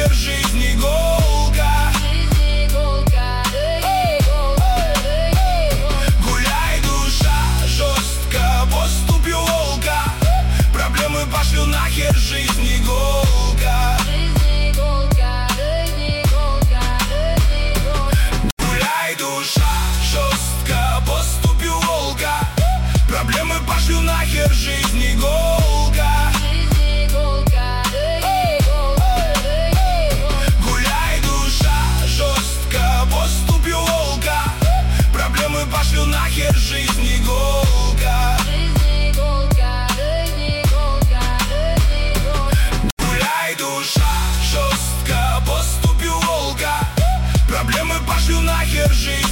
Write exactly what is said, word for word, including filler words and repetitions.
нахер, жизнь иголка. Гуляй, душа, жестко поступью волка. Проблемы пошлю нахер, жизнь иголка. Гуляй, душа, жестко поступью волка. Проблемы пошлю нахер, жизнь иголка. Гуляй, душа, жестко поступью волка. Проблемы пошлю нахер, жизнь иголка. Гуляй, душа, жестко поступью волка. Проблемы пошлю нахер, жизнь.